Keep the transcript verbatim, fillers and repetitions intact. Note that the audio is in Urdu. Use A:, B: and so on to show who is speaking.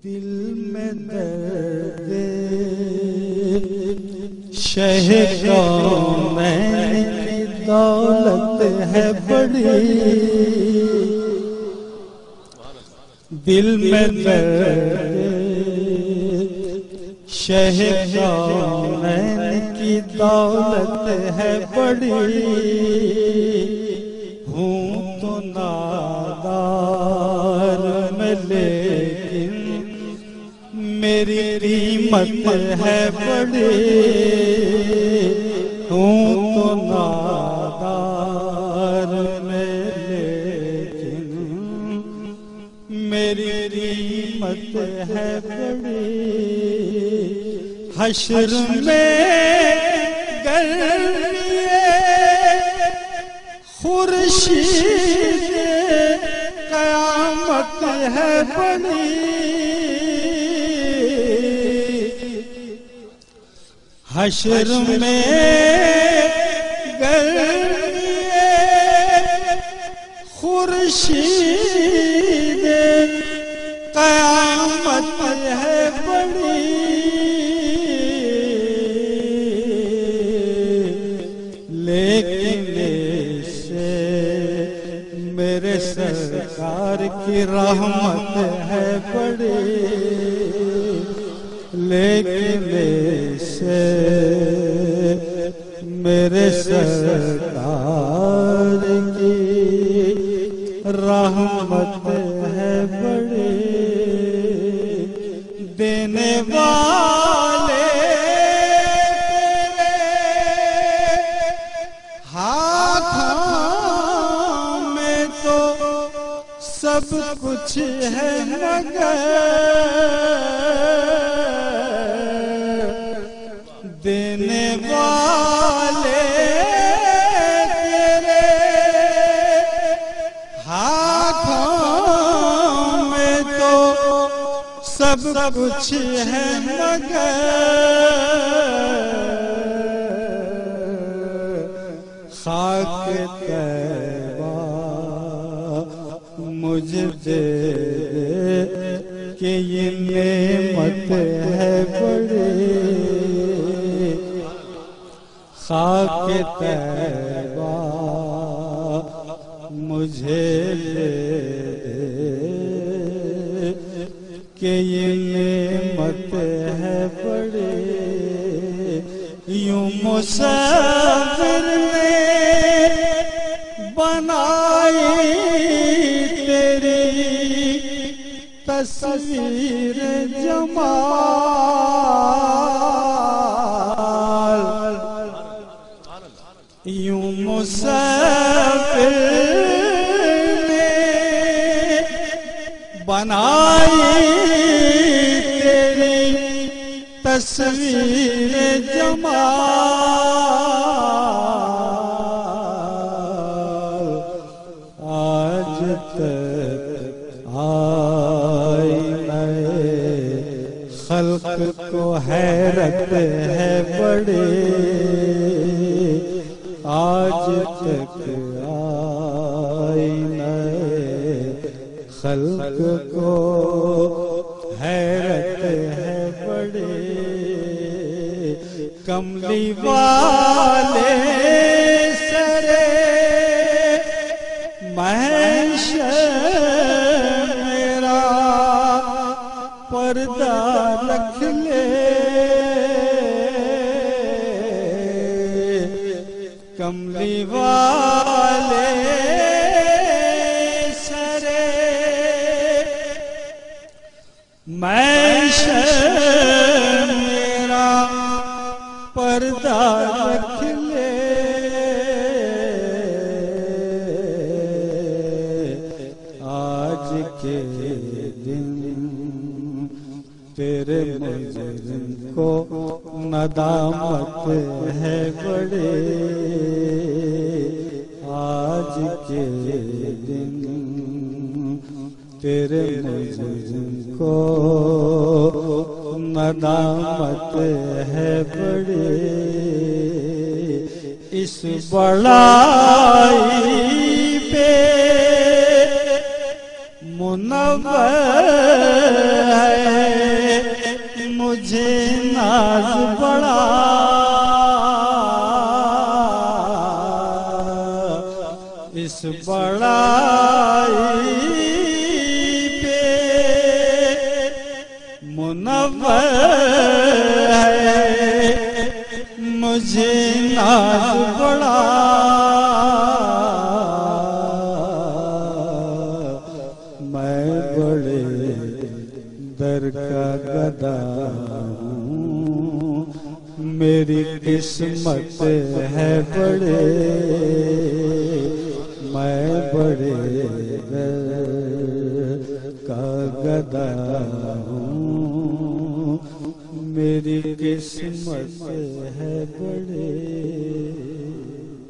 A: دل میں درد شہ کونین کی دولت ہے بڑی، دل میں درد شہ کونین کی دولت ہے بڑی، ہوں تو نادار میں لیکن میری قیمت ہے بڑی، ہوں تو نادار میں لیکن میری قیمت ہے بڑی، حشر میں گرمی خورشید قیامت ہے بڑی، حشر میں گرمی خورشید قیامت ہے بڑی، لیکن اسے میرے سرکار کی رحمت ہے بڑی، لیکن اسے میرے سرکار کی رحمت ہے بڑی، دینے والے ہاتھوں میں تو سب کچھ ہے مگر دینے والے تیرے ہاتھوں میں تو سب کچھ ہے مگر خاک طیبہ مجھے دے کہ یہ نعمت ہے بڑی، خاک طیبہ مجھے دے کہ یہ نعمت ہے بڑی، یوں مسافر نے بنائی تیری تصویر جمال، یوں مسافر نے بنائی تیری تصویر جمال، آج تک آئینہ خلق کو حیرت ہے بڑی، آج تک آئینہ خلق کو حیرت ہے بڑی، کملی والے سرے محشر میرا پردہ رکھ لے، کملی والے سرے محشر میرا پردہ رکھ لے، آج کے دن تیرے مجرم کو ندامت ہے بڑی، آج کے دن تیرے مجرم کو ندامت ہے بڑی، اس بڑائی پہ منور ہے بڑے در کا گدا ہوں، میری قسمت ہے بڑے میں بڑے در کا گدا ہوں، میری قسمت ہے بڑے